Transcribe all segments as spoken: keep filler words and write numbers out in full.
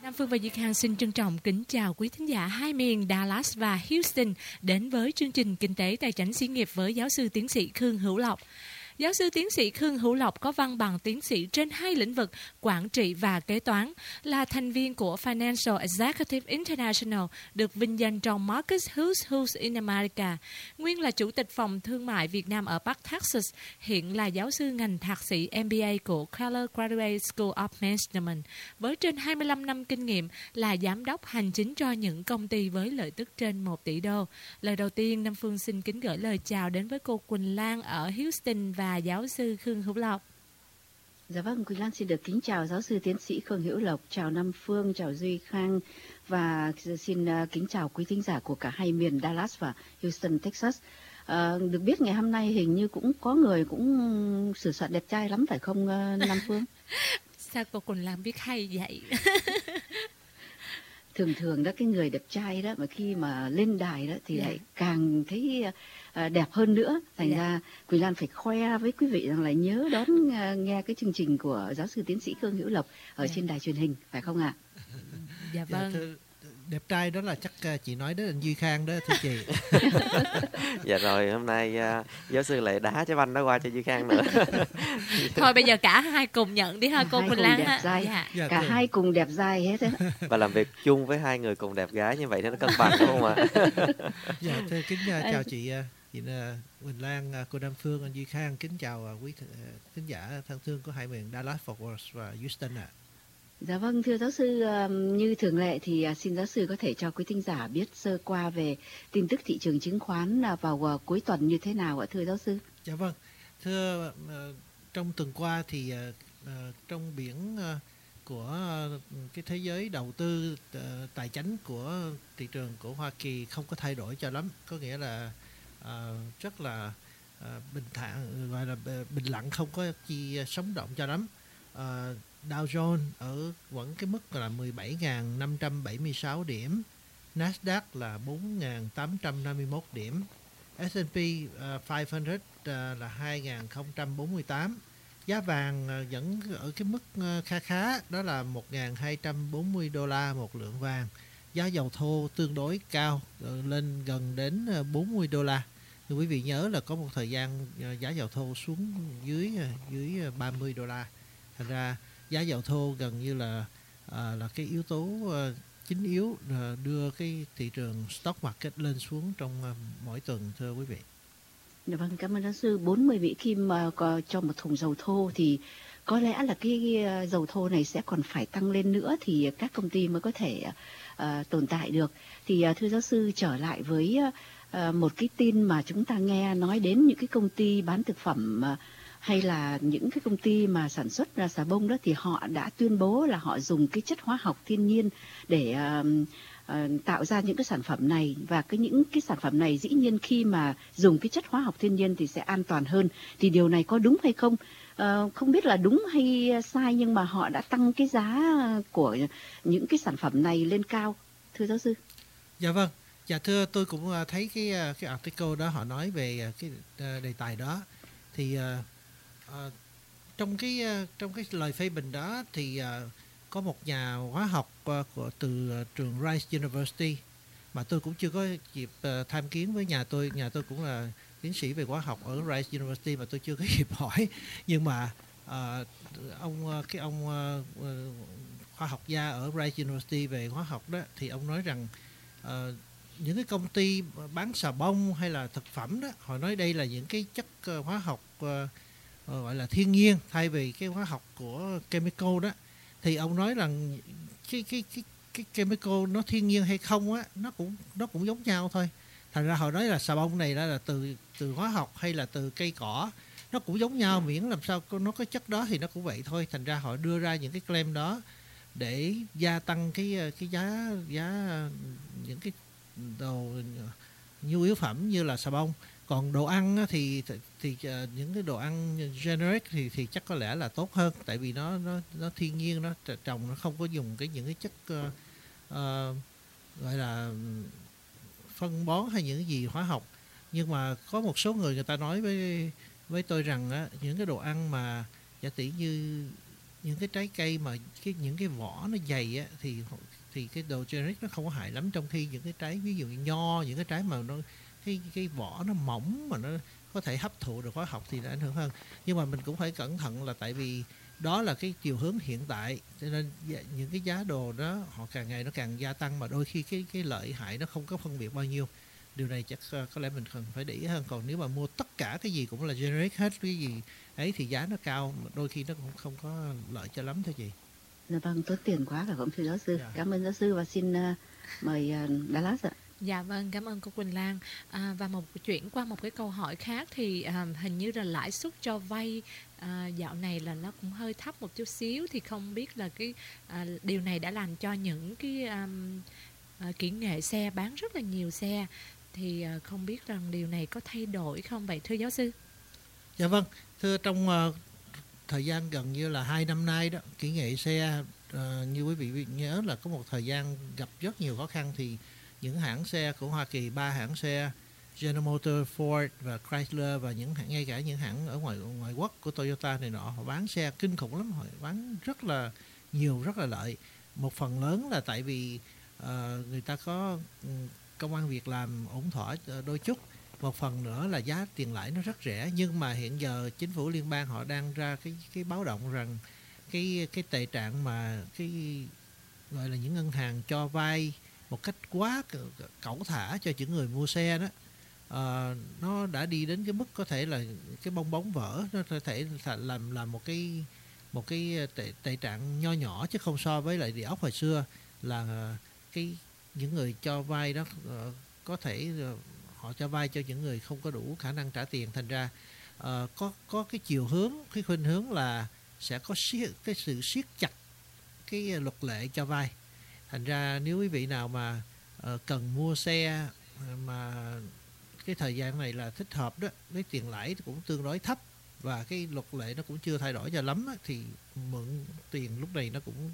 Nam Phương và Duy Khang xin trân trọng kính chào quý thính giả hai miền Dallas và Houston đến với chương trình Kinh tế Tài chính Xí nghiệp với giáo sư tiến sĩ Khương Hữu Lộc. Giáo sư tiến sĩ Khương Hữu Lộc có văn bằng tiến sĩ trên hai lĩnh vực quản trị và kế toán, là thành viên của Financial Executive International, được vinh danh trong Marcus Who's Who's in America. Nguyên là chủ tịch phòng thương mại Việt Nam ở Bắc Texas, hiện là giáo sư ngành thạc sĩ M B A của Keller Graduate School of Management, với trên hai mươi lăm năm kinh nghiệm là giám đốc hành chính cho những công ty với lợi tức trên một tỷ đô. Lời đầu tiên, Nam Phương xin kính gửi lời chào đến với cô Quỳnh Lan ở Houston và giáo sư Khương Hữu Lộc. Dạ vâng, Quỳnh Lan xin được kính chào giáo sư tiến sĩ Khương Hữu Lộc, chào Nam Phương, chào Duy Khang và xin kính chào quý thính giả của cả hai miền Dallas và Houston, Texas. À, được biết ngày hôm nay hình như cũng có người cũng sửa soạn đẹp trai lắm phải không Nam Phương? Sao cô Quỳnh Lan biết hay vậy? Thường thường đó cái người đẹp trai đó mà khi mà lên đài đó thì yeah. lại càng thấy uh, đẹp hơn nữa. Thành yeah. ra Quỳnh Lan phải khoe với quý vị rằng là nhớ đón uh, nghe cái chương trình của giáo sư tiến sĩ Khương Hữu Lộc ở yeah. trên đài truyền hình, phải không ạ? Dạ vâng. Dạ, thưa, đẹp trai đó là chắc uh, chị nói đó là Duy Khang đó thưa chị. Dạ rồi, hôm nay uh, giáo sư lại đá trái banh đó qua cho Duy Khang nữa. Thôi bây giờ cả hai cùng nhận đi ha cô Quỳnh Lan ha. Dạ. Dạ, cả thưa. Hai cùng đẹp dai hết á. Và làm việc chung với hai người cùng đẹp gái như vậy nó cân bằng đúng không ạ? Dạ thưa kính uh, chào chị uh, chị uh, Quỳnh Lan, uh, cô Nam Phương, anh Duy Khang, kính chào uh, quý th- uh, thính giả thân thương của hai miền Dallas, Fort Worth và Houston ạ. À. Dạ vâng, thưa giáo sư, như thường lệ thì xin giáo sư có thể cho quý thính giả biết sơ qua về tin tức thị trường chứng khoán vào cuối tuần như thế nào ạ thưa giáo sư? Dạ vâng, thưa uh, trong tuần qua thì uh, uh, trong biển uh, của uh, cái thế giới đầu tư uh, tài chính của thị trường của Hoa Kỳ không có thay đổi cho lắm, có nghĩa là uh, rất là uh, bình thản, gọi là bình lặng, không có chi sống động cho lắm. Uh, Dow Jones ở vẫn cái mức là mười bảy nghìn năm trăm bảy mươi sáu điểm, Nasdaq là bốn nghìn tám trăm năm mươi mốt điểm, S and P uh, năm trăm uh, là hai nghìn không trăm bốn mươi tám. Giá vàng uh, vẫn ở cái mức uh, khá khá, đó là một nghìn hai trăm bốn mươi đô la một lượng vàng. Giá dầu thô tương đối cao, uh, lên gần đến uh, bốn mươi đô la. Thì quý vị nhớ là có một thời gian uh, giá dầu thô xuống dưới uh, dưới uh, ba mươi đô la. Thành ra giá dầu thô gần như là à, là cái yếu tố uh, chính yếu uh, đưa cái thị trường stock market lên xuống trong uh, mỗi tuần thưa quý vị. Dạ vâng, cảm ơn giáo sư. bốn mươi vị kim mà có cho một thùng dầu thô thì có lẽ là cái uh, dầu thô này sẽ còn phải tăng lên nữa thì các công ty mới có thể uh, tồn tại được. Thì uh, thưa giáo sư, trở lại với uh, một cái tin mà chúng ta nghe nói đến những cái công ty bán thực phẩm uh, hay là những cái công ty mà sản xuất ra xà bông đó thì họ đã tuyên bố là họ dùng cái chất hóa học thiên nhiên để uh, uh, tạo ra những cái sản phẩm này, và cái những cái sản phẩm này dĩ nhiên khi mà dùng cái chất hóa học thiên nhiên thì sẽ an toàn hơn. Thì điều này có đúng hay không? Uh, không biết là đúng hay sai, nhưng mà họ đã tăng cái giá của những cái sản phẩm này lên cao, thưa giáo sư. Dạ vâng, dạ thưa, tôi cũng thấy cái cái article đó họ nói về cái đề tài đó. Thì uh, À, trong cái trong cái lời phê bình đó thì uh, có một nhà hóa học uh, của từ uh, trường Rice University mà tôi cũng chưa có dịp uh, tham kiến với nhà tôi nhà tôi cũng là tiến sĩ về hóa học ở Rice University mà tôi chưa có dịp hỏi, nhưng mà uh, ông cái ông uh, khoa học gia ở Rice University về hóa học đó thì ông nói rằng uh, những cái công ty bán xà bông hay là thực phẩm đó, họ nói đây là những cái chất uh, hóa học uh, gọi là thiên nhiên thay vì cái hóa học của chemical đó. Thì ông nói rằng cái cái cái cái chemical nó thiên nhiên hay không á, nó cũng nó cũng giống nhau thôi. Thành ra họ nói là xà bông này là, là từ từ hóa học hay là từ cây cỏ, nó cũng giống nhau, miễn làm sao nó có chất đó thì nó cũng vậy thôi. Thành ra họ đưa ra những cái claim đó để gia tăng cái cái giá giá những cái đồ nhu yếu phẩm như là xà bông. Còn đồ ăn thì thì, thì uh, những cái đồ ăn generic thì thì chắc có lẽ là tốt hơn, tại vì nó nó nó thiên nhiên, nó trồng nó không có dùng cái những cái chất uh, uh, gọi là phân bón hay những cái gì hóa học. Nhưng mà có một số người người ta nói với với tôi rằng á, những cái đồ ăn mà giả tỷ như những cái trái cây mà cái những cái vỏ nó dày á, thì thì cái đồ generic nó không có hại lắm, trong khi những cái trái ví dụ như nho, những cái trái mà nó cái cái vỏ nó mỏng mà nó có thể hấp thụ được hóa học thì nó ảnh hưởng hơn. Nhưng mà mình cũng phải cẩn thận là tại vì đó là cái chiều hướng hiện tại, cho nên những cái giá đồ đó họ càng ngày nó càng gia tăng, mà đôi khi cái cái lợi hại nó không có phân biệt bao nhiêu. Điều này chắc có lẽ mình cần phải để ý hơn. Còn nếu mà mua tất cả cái gì cũng là generic hết, cái gì ấy thì giá nó cao, đôi khi nó cũng không có lợi cho lắm thôi chị. Dạ vâng, tốn tiền quá phải không thưa giáo sư? Dạ. Cảm ơn giáo sư và xin uh, mời uh, Dallas ạ. Dạ vâng, cảm ơn cô Quỳnh Lan. À, và một chuyển qua một cái câu hỏi khác thì à, hình như là lãi suất cho vay à, dạo này là nó cũng hơi thấp một chút xíu, thì không biết là cái à, điều này đã làm cho những cái à, à, kỹ nghệ xe bán rất là nhiều xe, thì à, không biết rằng điều này có thay đổi không vậy thưa giáo sư? Dạ vâng, thưa trong uh, thời gian gần như là hai năm nay đó, kỹ nghệ xe uh, như quý vị nhớ là có một thời gian gặp rất nhiều khó khăn, thì những hãng xe của Hoa Kỳ, ba hãng xe General Motors, Ford và Chrysler, và những ngay cả những hãng ở ngoài ngoại quốc của Toyota này nọ, họ bán xe kinh khủng lắm, họ bán rất là nhiều, rất là lợi. Một phần lớn là tại vì uh, người ta có công ăn việc làm ổn thỏa đôi chút. Một phần nữa là giá tiền lãi nó rất rẻ, nhưng mà hiện giờ chính phủ liên bang họ đang ra cái cái báo động rằng cái cái tệ trạng mà cái gọi là những ngân hàng cho vay một cách quá cẩu thả cho những người mua xe đó, uh, nó đã đi đến cái mức có thể là cái bong bóng vỡ, nó có thể làm làm một cái một cái tệ, tệ trạng nho nhỏ, chứ không so với lại địa ốc hồi xưa là cái những người cho vay đó uh, có thể uh, họ cho vay cho những người không có đủ khả năng trả tiền, thành ra uh, có có cái chiều hướng, cái khuynh hướng là sẽ có siết, cái sự siết chặt cái luật lệ cho vay. Thành ra nếu quý vị nào mà uh, cần mua xe mà cái thời gian này là thích hợp đó, cái tiền lãi cũng tương đối thấp và cái luật lệ nó cũng chưa thay đổi cho lắm đó, thì mượn tiền lúc này nó cũng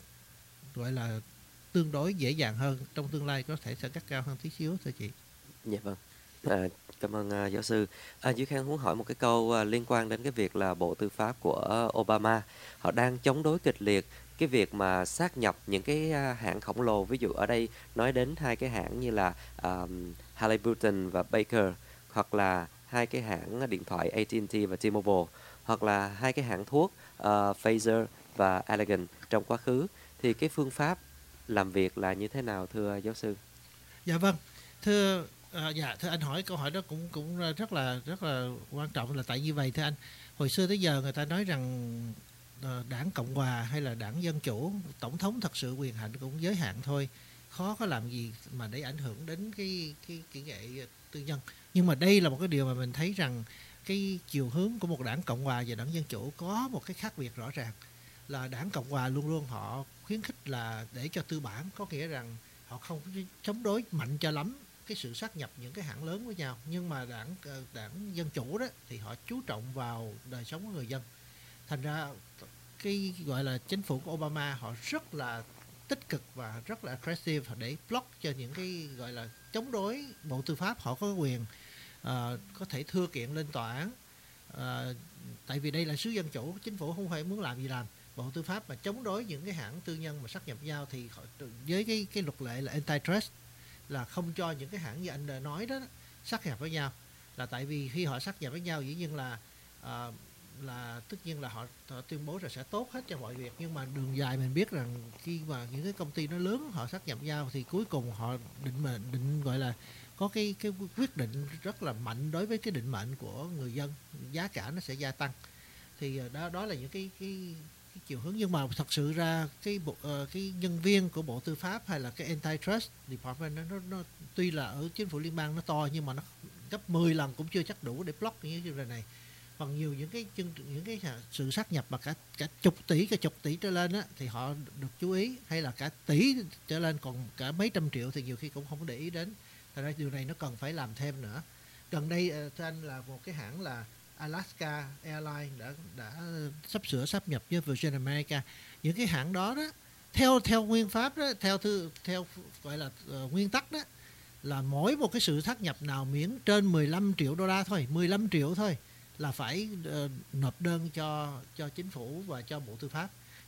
gọi là tương đối dễ dàng hơn, trong tương lai có thể sẽ cắt cao hơn tí xíu thôi chị. Dạ vâng. À, cảm ơn uh, giáo sư. À, Duy Khang muốn hỏi một cái câu uh, liên quan đến cái việc là Bộ Tư pháp của uh, Obama, họ đang chống đối kịch liệt cái việc mà sát nhập những cái uh, hãng khổng lồ, ví dụ ở đây nói đến hai cái hãng như là um, Halliburton và Baker, hoặc là hai cái hãng điện thoại a tê and tê và T-Mobile, hoặc là hai cái hãng thuốc uh, Pfizer và Allergan trong quá khứ, thì cái phương pháp làm việc là như thế nào thưa giáo sư? Dạ vâng, thưa À, dạ thưa anh, hỏi câu hỏi đó cũng cũng rất là rất là quan trọng, là tại như vậy thưa anh. Hồi xưa tới giờ người ta nói rằng uh, đảng Cộng hòa hay là đảng Dân chủ, tổng thống thật sự quyền hạn cũng giới hạn thôi, khó có làm gì mà để ảnh hưởng đến cái cái kỹ nghệ tư nhân. Nhưng mà đây là một cái điều mà mình thấy rằng cái chiều hướng của một đảng Cộng hòa và đảng Dân chủ có một cái khác biệt rõ ràng, là đảng Cộng hòa luôn luôn họ khuyến khích là để cho tư bản, có nghĩa rằng họ không chống đối mạnh cho lắm cái sự sát nhập những cái hãng lớn với nhau. Nhưng mà đảng đảng Dân chủ đó thì họ chú trọng vào đời sống của người dân. Thành ra cái gọi là chính phủ của Obama họ rất là tích cực và rất là aggressive để block cho những cái gọi là chống đối Bộ Tư pháp. Họ có quyền uh, có thể thưa kiện lên tòa án, uh, tại vì đây là xứ dân chủ, chính phủ không phải muốn làm gì làm. Bộ Tư pháp mà chống đối những cái hãng tư nhân mà sát nhập nhau thì họ, với cái cái luật lệ là antitrust, là không cho những cái hãng như anh nói đó sát nhập với nhau. Là tại vì khi họ sát nhập với nhau dĩ nhiên là uh, là tất nhiên là họ, họ tuyên bố là sẽ tốt hết cho mọi việc, nhưng mà đường dài mình biết rằng khi mà những cái công ty nó lớn họ sát nhập nhau thì cuối cùng họ định mệnh định gọi là có cái cái quyết định rất là mạnh đối với cái định mệnh của người dân, giá cả nó sẽ gia tăng. Thì đó đó là những cái cái cái chiều hướng. Nhưng mà thật sự ra cái bộ, uh, cái nhân viên của Bộ Tư pháp hay là cái antitrust department nó, nó, nó tuy là ở chính phủ liên bang nó to, nhưng mà nó gấp mười lần cũng chưa chắc đủ để block những cái này. Còn nhiều những cái chương những cái sự sát nhập mà cả cả chục tỷ cả chục tỷ trở lên á thì họ được chú ý, hay là cả tỷ trở lên, còn cả mấy trăm triệu thì nhiều khi cũng không có để ý đến. Thật ra điều này nó cần phải làm thêm nữa. Gần đây thưa anh là một cái hãng là Alaska Airlines đã đã sắp sửa sáp nhập với Virgin America. Những cái hãng đó đó theo theo nguyên pháp đó, theo thư theo gọi là uh, nguyên tắc đó, là mỗi một cái sự sát nhập nào miễn trên mười lăm triệu đô la thôi, mười lăm triệu thôi là phải uh, nộp đơn cho cho chính phủ và cho Bộ Tư pháp.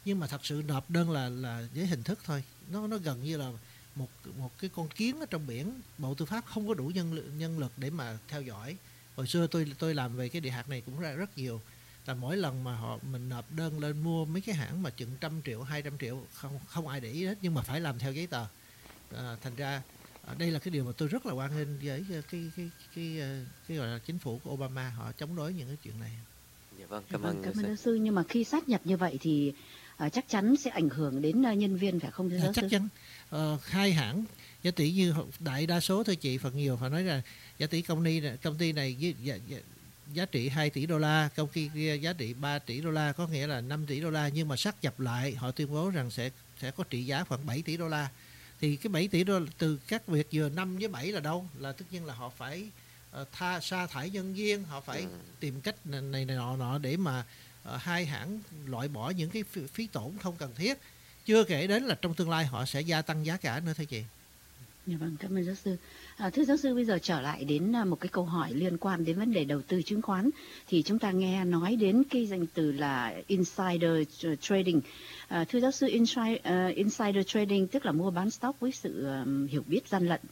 nhưng mà thật sự nộp đơn là là với hình thức thôi, nó nó gần như là một một cái con kiến ở trong biển. Bộ Tư pháp không có đủ nhân lực, nhân lực để mà theo dõi. Hồi xưa tôi tôi làm về cái địa hạt này cũng ra rất nhiều, là mỗi lần mà họ mình nộp đơn lên mua mấy cái hãng mà chừng trăm triệu, hai trăm triệu, không không ai để ý hết, nhưng mà phải làm theo giấy tờ. À, thành ra à, đây là cái điều mà tôi rất là hoan nghênh với cái cái cái cái, cái, cái gọi là chính phủ của Obama, họ chống đối những cái chuyện này. Dạ vâng, Dạ cảm vâng, ơn cảm giáo ơn sư. giáo sư. Nhưng mà khi sát nhập như vậy thì à, chắc chắn sẽ ảnh hưởng đến à, nhân viên phải không thưa À, giáo chắc sư? chắn ờ, hai hãng giá tỷ như đại đa số thôi chị, phần nhiều họ nói là giá tỷ công ty này, công ty này với giá, giá, giá trị hai tỷ đô la, công ty kia giá trị ba tỷ đô la, có nghĩa là năm tỷ đô la, nhưng mà sát nhập lại họ tuyên bố rằng sẽ sẽ có trị giá khoảng bảy tỷ đô la. Thì cái bảy tỷ đô la từ các việc vừa năm với bảy là đâu? Là tất nhiên là họ phải uh, tha sa thải nhân viên, họ phải Ừ. tìm cách này này, này nọ nọ để mà uh, hai hãng loại bỏ những cái phí, phí tổn không cần thiết. Chưa kể đến là trong tương lai họ sẽ gia tăng giá cả nữa thôi chị. Dạ vâng, cảm ơn giáo sư. À, thưa giáo sư, bây giờ trở lại đến à, một cái câu hỏi liên quan đến vấn đề đầu tư chứng khoán. Thì chúng ta nghe nói đến cái danh từ là insider trading. À, thưa giáo sư, insider, uh, insider trading tức là mua bán stock với sự um, hiểu biết gian lận.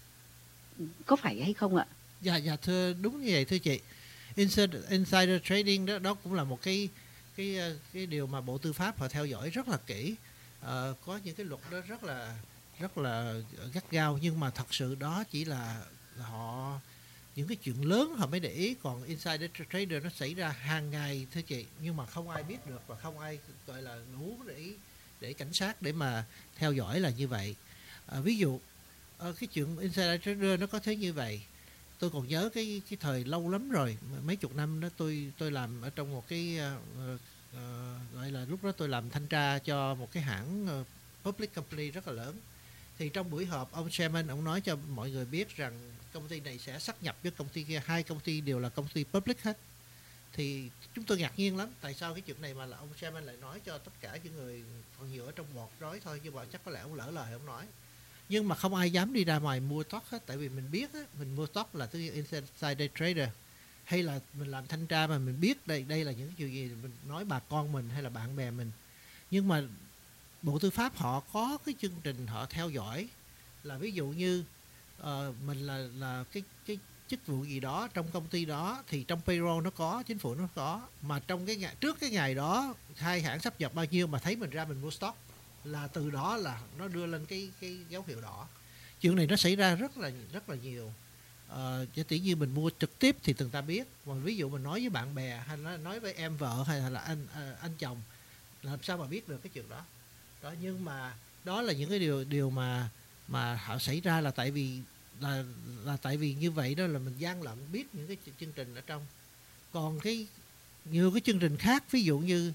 Có phải hay không ạ? Dạ, dạ thưa, đúng như vậy thưa chị. Insider, insider trading đó đó cũng là một cái cái cái điều mà Bộ Tư pháp họ theo dõi rất là kỹ. Ờ, có những cái luật đó rất là rất là gắt gao, nhưng mà thật sự đó chỉ là, là họ những cái chuyện lớn họ mới để ý, còn insider trader nó xảy ra hàng ngày thưa chị, nhưng mà không ai biết được và không ai gọi là đủ để để cảnh sát để mà theo dõi là như vậy. À, ví dụ cái chuyện insider trader nó có thế như vậy. Tôi còn nhớ cái cái thời lâu lắm rồi, mấy chục năm đó tôi tôi làm ở trong một cái uh, uh, gọi là lúc đó tôi làm thanh tra cho một cái hãng uh, public company rất là lớn. Thì trong buổi họp ông chairman ông nói cho mọi người biết rằng công ty này sẽ sáp nhập với công ty kia, hai công ty đều là công ty public hết. Thì chúng tôi ngạc nhiên lắm, tại sao cái chuyện này mà là ông chairman lại nói cho tất cả những người, còn nhiều ở trong bọt rối thôi, nhưng mà chắc có lẽ ông lỡ lời ông nói. Nhưng mà không ai dám đi ra ngoài mua stock hết, tại vì mình biết á, mình mua stock là cái insider trader, hay là mình làm thanh tra mà mình biết đây đây là những chuyện gì, mình nói bà con mình hay là bạn bè mình. Nhưng mà Bộ Tư pháp họ có cái chương trình họ theo dõi, là ví dụ như uh, mình là là cái cái chức vụ gì đó trong công ty đó, thì trong payroll nó có, chính phủ nó có, mà trong cái ngày trước cái ngày đó hai hãng sáp nhập bao nhiêu mà thấy mình ra mình mua stock, là từ đó là nó đưa lên cái cái dấu hiệu đỏ. Chuyện này nó xảy ra rất là rất là nhiều. Ờ, chỉ tỷ như mình mua trực tiếp thì người ta biết, còn ví dụ mình nói với bạn bè hay nói nói với em vợ hay là anh anh chồng, làm sao mà biết được cái chuyện đó. Đó, nhưng mà đó là những cái điều điều mà mà họ xảy ra là tại vì là là tại vì như vậy đó, là mình gian lận biết những cái chương trình ở trong. Còn cái nhiều cái chương trình khác, ví dụ như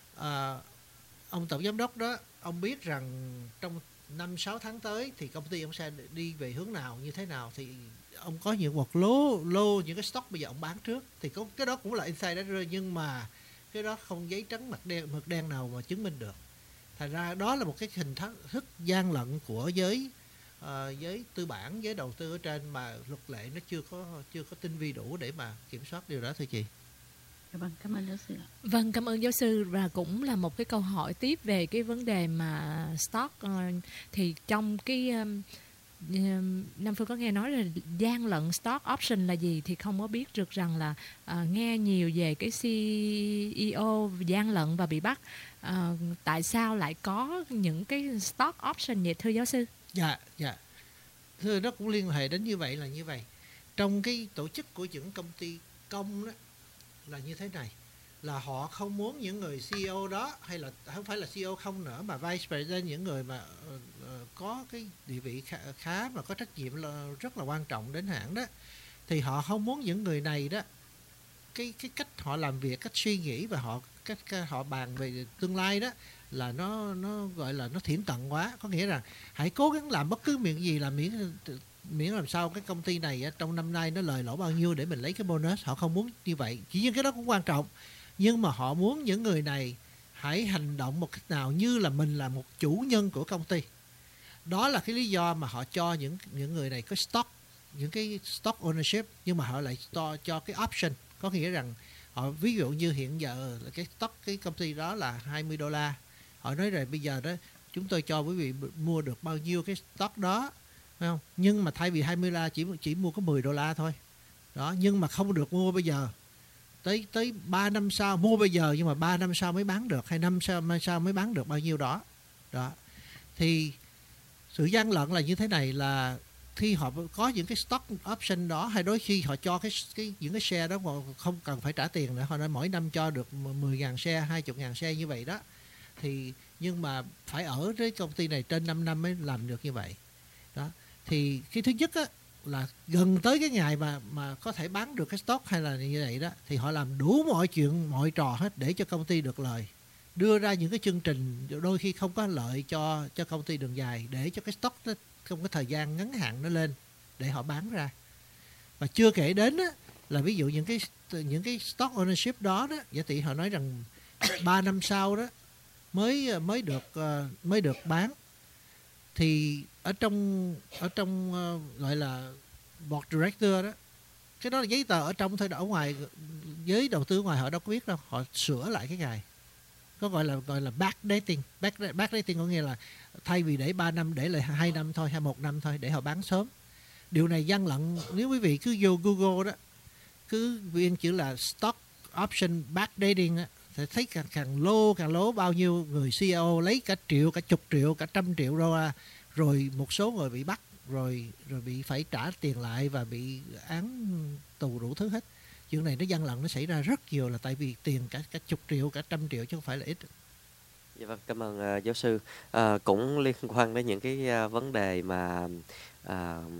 à, ông tổng giám đốc đó, ông biết rằng trong năm sáu tháng tới thì công ty ông sẽ đi về hướng nào, như thế nào, thì ông có những một lô lô những cái stock bây giờ ông bán trước, thì có cái đó cũng là insider, nhưng mà cái đó không giấy trắng mực đen mực đen nào mà chứng minh được. Thành ra đó là một cái hình thức gian lận của giới uh, giới tư bản, giới đầu tư ở trên, mà luật lệ nó chưa có chưa có tinh vi đủ để mà kiểm soát điều đó thưa chị. Vâng, cảm ơn giáo sư. Vâng, cảm ơn giáo sư. Và cũng là một cái câu hỏi tiếp về cái vấn đề mà stock. Uh, thì trong cái um, um, Nam Phương có nghe nói là gian lận stock option là gì thì không có biết được, rằng là uh, nghe nhiều về cái xê e ô gian lận và bị bắt. Uh, tại sao lại có những cái stock option vậy thưa giáo sư? Dạ, dạ. Thưa, nó cũng liên hệ đến như vậy, là như vậy. Trong cái tổ chức của những công ty công đó là như thế này, là họ không muốn những người xê e ô đó, hay là không phải là xê e ô không nữa, mà vice president, những người mà uh, uh, có cái địa vị khá, khá và có trách nhiệm là rất là quan trọng đến hãng đó, thì họ không muốn những người này đó, cái cái cách họ làm việc, cách suy nghĩ và họ cách, cách họ bàn về tương lai đó, là nó nó gọi là nó thiển cận quá. Có nghĩa rằng hãy cố gắng làm bất cứ việc gì, là miễn miễn làm sao cái công ty này trong năm nay nó lời lỗ bao nhiêu để mình lấy cái bonus. Họ không muốn như vậy, chỉ nhiên cái đó cũng quan trọng, nhưng mà họ muốn những người này hãy hành động một cách nào như là mình là một chủ nhân của công ty. Đó là cái lý do mà họ cho những những người này có stock, những cái stock ownership, nhưng mà họ lại cho, cho cái option. Có nghĩa rằng họ ví dụ như hiện giờ là cái stock cái công ty đó là hai mươi đô la, họ nói rồi bây giờ đó chúng tôi cho quý vị mua được bao nhiêu cái stock đó, phải không? Nhưng mà thay vì hai mươi đô la chỉ chỉ mua có mười đô la thôi. Đó, nhưng mà không được mua bây giờ. Tới tới ba năm sau mua bây giờ nhưng mà ba năm sau mới bán được, hay năm sau sau mới bán được bao nhiêu đó. Đó. Thì sự gian lận là như thế này, là khi họ có những cái stock option đó, hay đôi khi họ cho cái, cái những cái share đó không cần phải trả tiền nữa, họ nói mỗi năm cho được mười nghìn share, hai mươi nghìn share như vậy đó. Thì nhưng mà phải ở với công ty này trên năm năm mới làm được như vậy. Đó. Thì cái thứ nhất á, là gần tới cái ngày mà mà có thể bán được cái stock hay là như vậy đó, thì họ làm đủ mọi chuyện, mọi trò hết để cho công ty được lời, đưa ra những cái chương trình đôi khi không có lợi cho cho công ty đường dài, để cho cái stock nó trong cái thời gian ngắn hạn nó lên để họ bán ra. Và chưa kể đến á, là ví dụ những cái những cái stock ownership đó đó, giả tỷ họ nói rằng ba năm sau đó mới mới được uh, mới được bán. Thì ở trong ở trong uh, gọi là board director đó, cái đó là giấy tờ ở trong thôi, ở ngoài giới đầu tư ngoài họ đâu có biết đâu, họ sửa lại cái ngày. Có gọi là gọi là backdating. Back, backdating có nghĩa là thay vì để ba năm để lại hai năm thôi hay một năm thôi để họ bán sớm. Điều này gian lận, nếu quý vị cứ vô Google đó, cứ viên chữ là stock option backdating á, sẽ thấy càng, càng lô càng lố bao nhiêu người xê e ô lấy cả triệu, cả chục triệu, cả trăm triệu đô la, rồi một số người bị bắt, rồi rồi bị phải trả tiền lại và bị án tù đủ thứ hết. Chuyện này nó gian lận nó xảy ra rất nhiều là tại vì tiền cả cả chục triệu, cả trăm triệu chứ không phải là ít. Dạ vâng, cảm ơn uh, giáo sư. Uh, cũng liên quan đến những cái uh, vấn đề mà uh,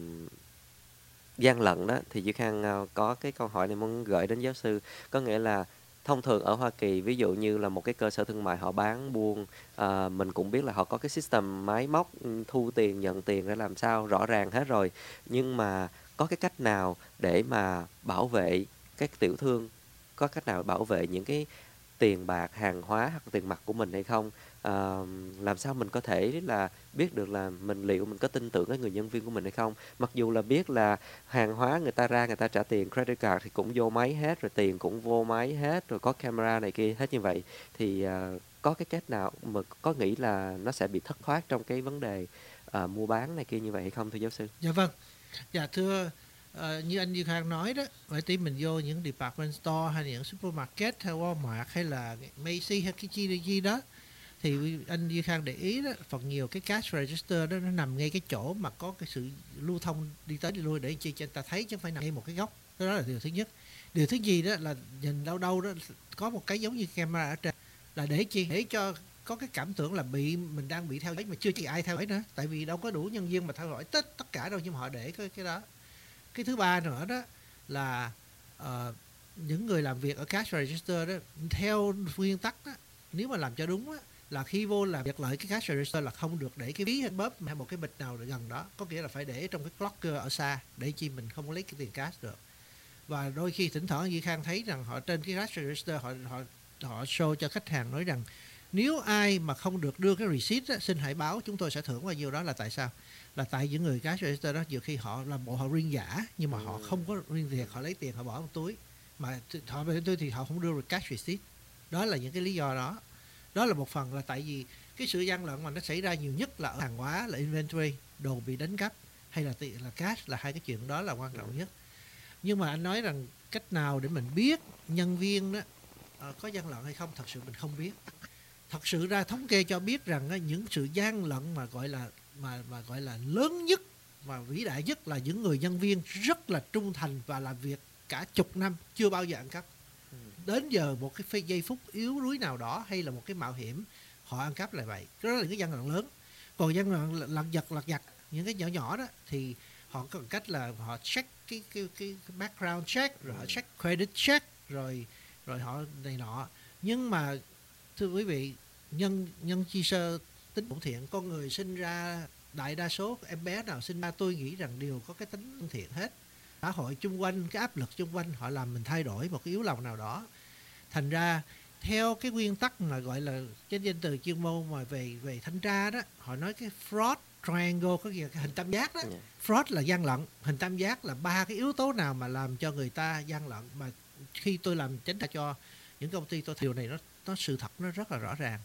gian lận đó, thì Duy Khang uh, có cái câu hỏi này muốn gửi đến giáo sư. Có nghĩa là thông thường ở Hoa Kỳ, ví dụ như là một cái cơ sở thương mại họ bán buôn, à, mình cũng biết là họ có cái system máy móc thu tiền, nhận tiền ra làm sao rõ ràng hết rồi. Nhưng mà có cái cách nào để mà bảo vệ các tiểu thương, có cách nào bảo vệ những cái tiền bạc, hàng hóa hoặc tiền mặt của mình hay không? À, làm sao mình có thể là biết được là mình liệu mình có tin tưởng cái người nhân viên của mình hay không? Mặc dù là biết là hàng hóa người ta ra, người ta trả tiền credit card thì cũng vô máy hết, rồi tiền cũng vô máy hết, rồi có camera này kia hết như vậy, thì uh, có cái cách nào mà có nghĩ là nó sẽ bị thất thoát trong cái vấn đề uh, mua bán này kia như vậy hay không thưa giáo sư? Dạ vâng. Dạ thưa, uh, như anh Duy Khang nói đó, vậy tí mình vô những department store hay những supermarket hay Walmart hay là Macy hay cái chi chi đó, thì anh Duy Khang để ý đó, phần nhiều cái cash register đó nó nằm ngay cái chỗ mà có cái sự lưu thông đi tới đi lui để chi cho người ta thấy, chứ không phải nằm ngay một cái góc. Đó là điều thứ nhất. Điều thứ gì đó là nhìn đâu đâu đó có một cái giống như camera ở trên, là để chi? Để cho có cái cảm tưởng là bị mình đang bị theo dõi mà chưa chỉ ai theo dõi nữa, tại vì đâu có đủ nhân viên mà theo dõi tất tất cả đâu, nhưng mà họ để cái cái đó. Cái thứ ba nữa đó là uh, những người làm việc ở cash register đó, theo nguyên tắc đó, nếu mà làm cho đúng đó, là khi vô làm việc lại cái cash register là không được để cái ví hay bóp hay một cái bịch nào gần đó, có nghĩa là phải để trong cái locker ở xa để chi mình không có lấy cái tiền cash được. Và đôi khi thỉnh thoảng Duy Khang thấy rằng họ trên cái cash register họ họ họ show cho khách hàng nói rằng nếu ai mà không được đưa cái receipt đó, xin hãy báo, chúng tôi sẽ thưởng bao nhiêu đó. Là tại sao? Là tại những người cash register đó nhiều khi họ làm bộ họ riêng giả, nhưng mà họ không có riêng thiệt, họ lấy tiền họ bỏ vào túi, mà họ về tôi thì họ không đưa được cash receipt. Đó là những cái lý do đó. Đó là một phần là tại vì cái sự gian lận mà nó xảy ra nhiều nhất là ở hàng hóa, là inventory, đồ bị đánh cắp, hay là là cash, là hai cái chuyện đó là quan trọng nhất. Nhưng mà anh nói rằng cách nào để mình biết nhân viên đó uh, có gian lận hay không, thật sự mình không biết. Thật sự ra thống kê cho biết rằng uh, những sự gian lận mà gọi là mà mà gọi là lớn nhất và vĩ đại nhất là những người nhân viên rất là trung thành và làm việc cả chục năm chưa bao giờ ăn cắp. Đến giờ một cái giây phút yếu đuối nào đó hay là một cái mạo hiểm họ ăn cắp lại vậy. Đó là cái gian lận lớn. Còn gian lận lặt giật lặt giặt những cái nhỏ nhỏ đó thì họ có một cách là họ check cái cái cái, cái background check, rồi họ check credit check, rồi rồi họ này nọ. Nhưng mà thưa quý vị, nhân nhân chi sơ tính bổn thiện, con người sinh ra đại đa số em bé nào sinh ra tôi nghĩ rằng đều có cái tính bổn thiện hết. Xã hội chung quanh, cái áp lực chung quanh họ làm mình thay đổi một cái yếu lòng nào đó. Thành ra theo cái nguyên tắc mà gọi là cái danh từ chuyên môn mà về về thanh tra đó, họ nói cái fraud triangle, có nghĩa là hình tam giác đó. Yeah. Fraud là gian lận, hình tam giác là ba cái yếu tố nào mà làm cho người ta gian lận. Mà khi tôi làm chánh tra cho những công ty tôi, điều này nó nó sự thật nó rất là rõ ràng.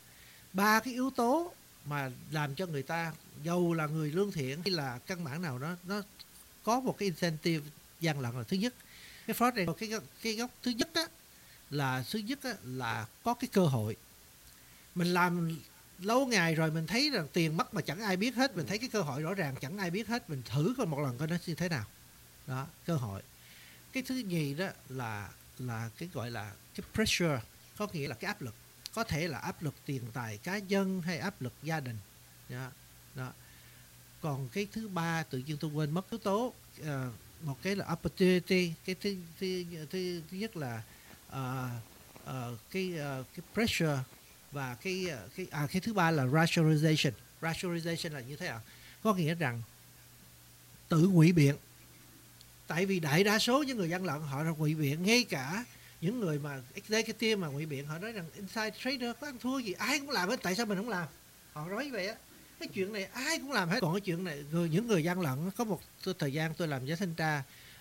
ba cái yếu tố mà làm cho người ta giàu là người lương thiện hay là căn bản nào đó nó có một cái incentive gian lận là thứ nhất. Cái fraud này cái cái góc thứ nhất á là thứ nhất á, là có cái cơ hội. Mình làm lâu ngày rồi mình thấy rằng tiền mất mà chẳng ai biết hết, mình thấy cái cơ hội rõ ràng chẳng ai biết hết, mình thử coi một lần coi nó như thế nào. Đó, cơ hội. Cái thứ nhì đó là là cái gọi là cái pressure, có nghĩa là cái áp lực. Có thể là áp lực tiền tài cá nhân hay áp lực gia đình. Đó. Đó. Còn cái thứ ba tự nhiên tôi quên mất yếu tố, uh, một cái là opportunity, cái thứ thứ thứ, thứ nhất là uh, uh, cái uh, cái pressure và cái cái à cái thứ ba là rationalization. Rationalization là như thế nào? Có nghĩa rằng tự ngụy biện. Tại vì đại đa số những người gian lận họ là ngụy biện, ngay cả những người mà executive mà ngụy biện họ nói rằng inside trader có ăn thua gì ai cũng làm hết, tại sao mình không làm? Họ nói vậy á. Cái chuyện này ai cũng làm hết. Còn cái chuyện này người, những người gian lận, có một thời gian tôi làm giám thanh tra,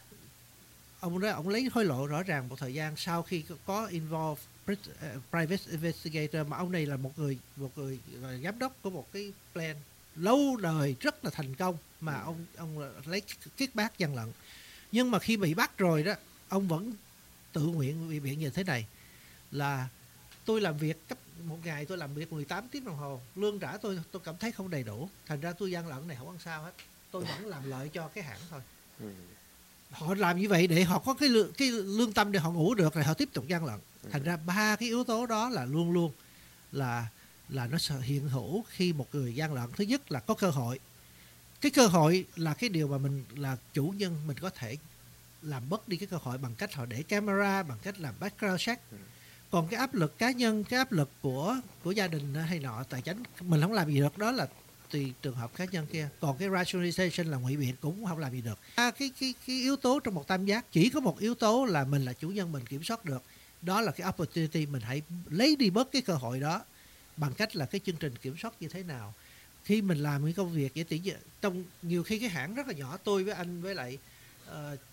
ông đó ông lấy hối lộ rõ ràng một thời gian sau khi có involve private investigator, mà ông này là một người một người giám đốc của một cái plan lâu đời rất là thành công mà ông ông lấy kickback gian lận. Nhưng mà khi bị bắt rồi đó, ông vẫn tự nguyện bị biện như thế này là tôi làm việc cấp một ngày tôi làm việc mười tám tiếng đồng hồ, lương trả tôi tôi cảm thấy không đầy đủ, thành ra tôi gian lận này không ăn sao hết, tôi vẫn làm lợi cho cái hãng thôi. Ừ. Họ làm như vậy để họ có cái lương, cái lương tâm để họ ngủ được, rồi họ tiếp tục gian lận. Thành ra ba cái yếu tố đó là luôn luôn là là nó sẽ hiện hữu khi một người gian lận. Thứ nhất là có cơ hội. Cái cơ hội là cái điều mà mình là chủ nhân mình có thể làm mất đi cái cơ hội bằng cách họ để camera, bằng cách làm background check. Còn cái áp lực cá nhân, cái áp lực của của gia đình hay nọ tài chính mình không làm gì được, đó là tùy trường hợp cá nhân kia. Còn cái rationalization là ngụy biện cũng không làm gì được. À, cái cái cái yếu tố trong một tam giác chỉ có một yếu tố là mình là chủ nhân, mình kiểm soát được. Đó là cái opportunity, mình hãy lấy đi bớt cái cơ hội đó bằng cách là cái chương trình kiểm soát như thế nào. Khi mình làm cái công việc vậy thì trong nhiều khi cái hãng rất là nhỏ, tôi với anh với lại uh,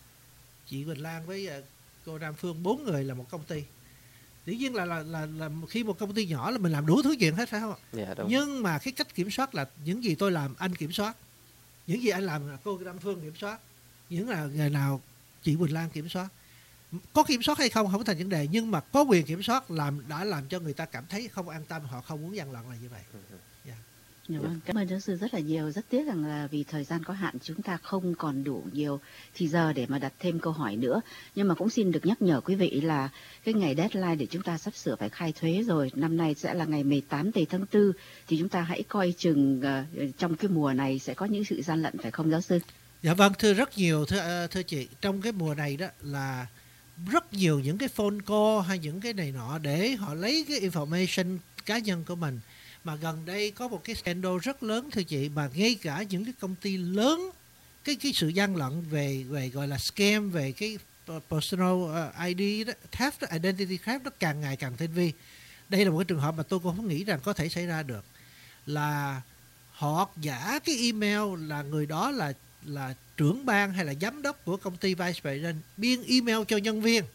chị Quỳnh Lan với uh, cô Nam Phương, bốn người là một công ty. Dĩ nhiên là, là là là khi một công ty nhỏ là mình làm đủ thứ chuyện hết, phải không ạ? Yeah, nhưng mà cái cách kiểm soát là những gì tôi làm anh kiểm soát, những gì anh làm là cô Nam Phương kiểm soát, những là ngày nào chị Quỳnh Lan kiểm soát. Có kiểm soát hay không không thành vấn đề, nhưng mà có quyền kiểm soát làm đã làm cho người ta cảm thấy không an tâm, họ không muốn gian lận là như vậy. Yeah. Dạ vâng, cảm ơn giáo sư rất là nhiều. Rất tiếc rằng là vì thời gian có hạn chúng ta không còn đủ nhiều thì giờ để mà đặt thêm câu hỏi nữa. Nhưng mà cũng xin được nhắc nhở quý vị là cái ngày deadline để chúng ta sắp sửa phải khai thuế rồi. Năm nay sẽ là ngày mười tám tây tháng tư, thì chúng ta hãy coi chừng uh, trong cái mùa này sẽ có những sự gian lận, phải không giáo sư? Dạ vâng, thưa rất nhiều, thưa, thưa chị. Trong cái mùa này đó là rất nhiều những cái phone call hay những cái này nọ để họ lấy cái information cá nhân của mình. Mà gần đây có một cái scandal rất lớn thưa chị, mà ngay cả những cái công ty lớn, cái cái sự gian lận về về gọi là scam về cái personal i đê đó, theft, identity theft nó càng ngày càng tinh vi. Đây là một cái trường hợp mà tôi cũng không nghĩ rằng có thể xảy ra được, là họ giả cái email là người đó là là trưởng ban hay là giám đốc của công ty vice president, biên email cho nhân viên.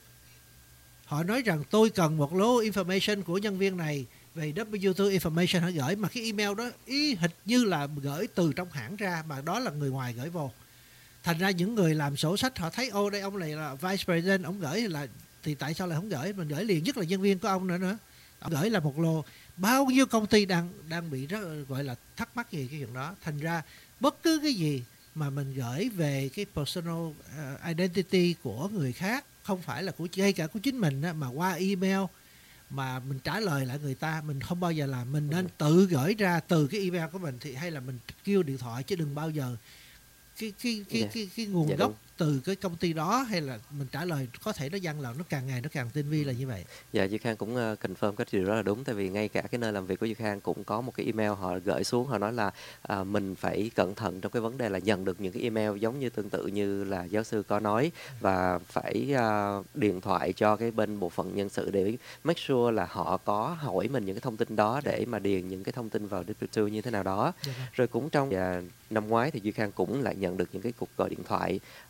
Họ nói rằng tôi cần một lô information của nhân viên này về W hai information, họ gửi mà cái email đó ý hệt như là gửi từ trong hãng ra, mà đó là người ngoài gửi vô. Thành ra những người làm sổ sách họ thấy ô đây ông này là vice president, ông gửi là thì tại sao lại không gửi, mình gửi liền, nhất là nhân viên của ông nữa nữa. Ông gửi là một lô. Bao nhiêu công ty đang đang bị rất gọi là thắc mắc gì cái chuyện đó. Thành ra bất cứ cái gì mà mình gửi về cái personal uh, identity của người khác, không phải là của ngay cả của chính mình đó, mà qua email mà mình trả lời lại người ta, mình không bao giờ làm. Mình nên tự gửi ra từ cái email của mình, thì hay là mình kêu điện thoại, chứ đừng bao giờ cái cái cái yeah. cái, cái nguồn yeah, gốc đúng. Từ cái công ty đó hay là mình trả lời, có thể nó gian lận, nó càng ngày nó càng tinh vi là như vậy. Dạ, Duy Khang cũng uh, confirm cái điều đó là đúng, tại vì ngay cả cái nơi làm việc của Duy Khang cũng có một cái email họ gửi xuống, họ nói là uh, mình phải cẩn thận trong cái vấn đề là nhận được những cái email giống như tương tự như là giáo sư có nói, và phải uh, điện thoại cho cái bên bộ phận nhân sự để make sure là họ có hỏi mình những cái thông tin đó để mà điền những cái thông tin vào W hai như thế nào đó. Yeah. Rồi cũng trong uh, năm ngoái thì Duy Khang cũng lại nhận được những cái cuộc gọi điện thoại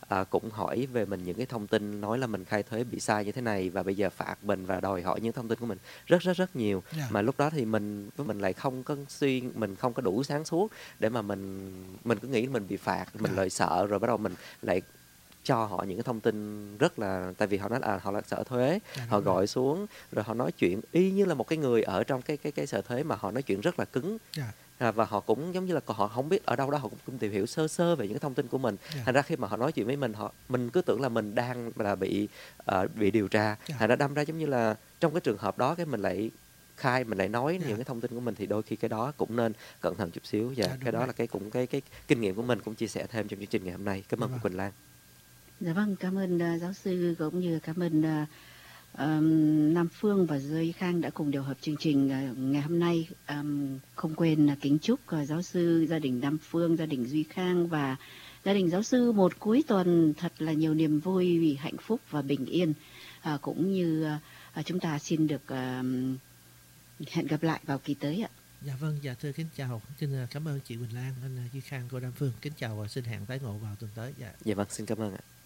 à, cũng hỏi về mình những cái thông tin, nói là mình khai thuế bị sai như thế này và bây giờ phạt mình và đòi hỏi những thông tin của mình rất rất rất nhiều. Dạ. Mà lúc đó thì mình mình lại không có suy mình không có đủ sáng suốt để mà mình mình cứ nghĩ mình bị phạt, mình Dạ. lại sợ rồi bắt đầu mình lại cho họ những cái thông tin rất là, tại vì họ nói à họ là sở thuế, Dạ, họ đúng rồi. gọi xuống rồi họ nói chuyện y như là một cái người ở trong cái cái cái sở thuế, mà họ nói chuyện rất là cứng. Dạ. À, và họ cũng giống như là họ không biết ở đâu đó, họ cũng, cũng tìm hiểu sơ sơ về những cái thông tin của mình. Dạ. Thành ra khi mà họ nói chuyện với mình, họ mình cứ tưởng là mình đang là bị ờ, bị điều tra. Dạ. Thành ra đâm ra giống như là trong cái trường hợp đó cái mình lại khai, mình lại nói Dạ. những cái thông tin của mình, thì đôi khi cái đó cũng nên cẩn thận chút xíu. Và Dạ, cái đúng đó rồi. là cái cũng cái cái kinh nghiệm của mình cũng chia sẻ thêm trong chương trình ngày hôm nay. Cảm Dạ ơn vâng. cô Quỳnh Lan. Dạ vâng, cảm ơn uh, giáo sư cũng như cảm ơn uh, um, Nam Phương và Duy Khang đã cùng điều hợp chương trình uh, ngày hôm nay. Um, không quên uh, kính chúc uh, giáo sư, gia đình Nam Phương, gia đình Duy Khang và gia đình giáo sư một cuối tuần thật là nhiều niềm vui, vì hạnh phúc và bình yên. Uh, cũng như uh, chúng ta xin được uh, hẹn gặp lại vào kỳ tới ạ. Dạ vâng, dạ thưa kính chào, xin uh, cảm ơn chị Quỳnh Lan, anh uh, Duy Khang, cô Nam Phương, kính chào và xin hẹn tái ngộ vào tuần tới. Dạ. Dạ vâng, xin cảm ơn ạ.